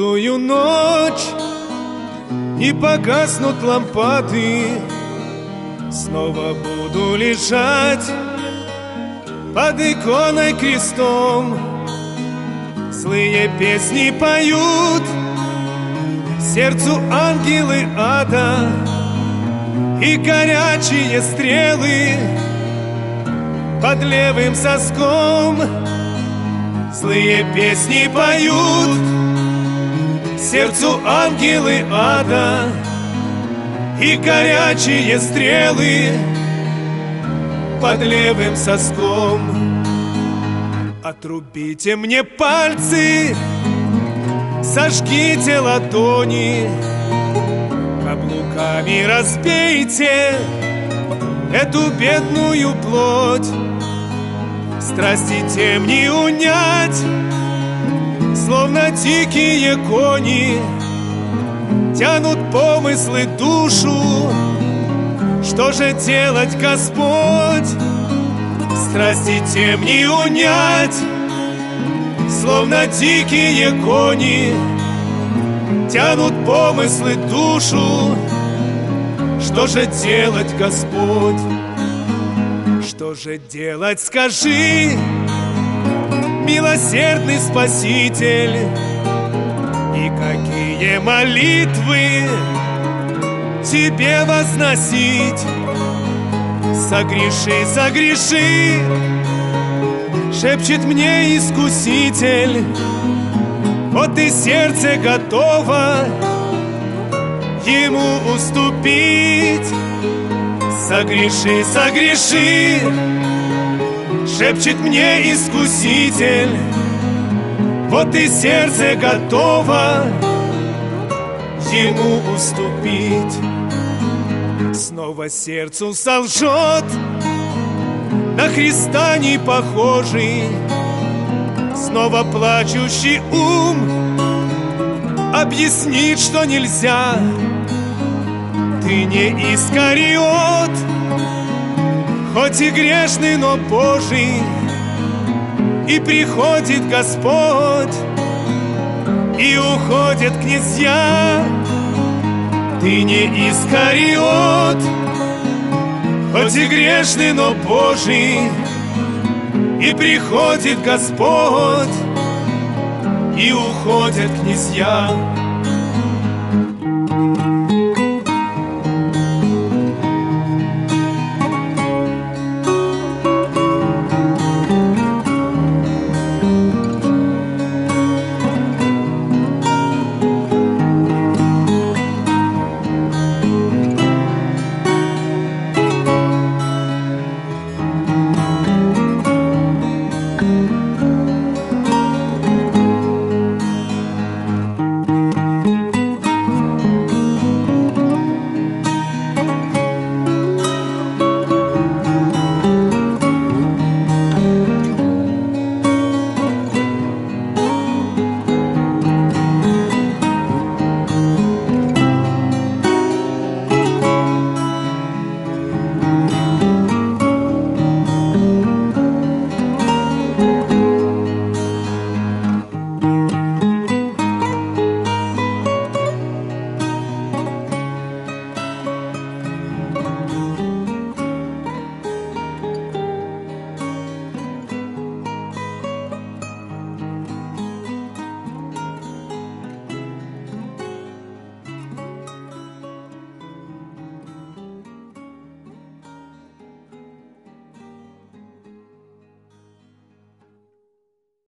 лютую ночь и погаснут лампады, снова буду лежать под иконой крестом. Злые песни поют сердцу ангелы ада, и горячие стрелы под левым соском. Злые песни поют сердцу ангелы ада, и горячие стрелы под левым соском. Отрубите мне пальцы, сожгите ладони, каблуками разбейте эту бедную плоть. Страсти тем не унять, словно дикие кони, тянут помыслы душу. Что же делать, Господь? Страсти тем не унять, словно дикие кони, тянут помыслы душу. Что же делать, Господь? Что же делать, скажи, милосердный Спаситель? И какие молитвы Тебе возносить? Согреши, согреши, шепчет мне Искуситель. Вот и сердце готово Ему уступить. Согреши, согреши, шепчет мне Искуситель. Вот и сердце готово Ему уступить. Снова сердцу солжет, на Христа не похожий, снова плачущий ум объяснит, что нельзя. Ты не Искариот, хоть и грешный, но Божий. И приходит Господь, и уходят князья. Ты не Искариот, хоть и грешный, но Божий. И приходит Господь, и уходят князья.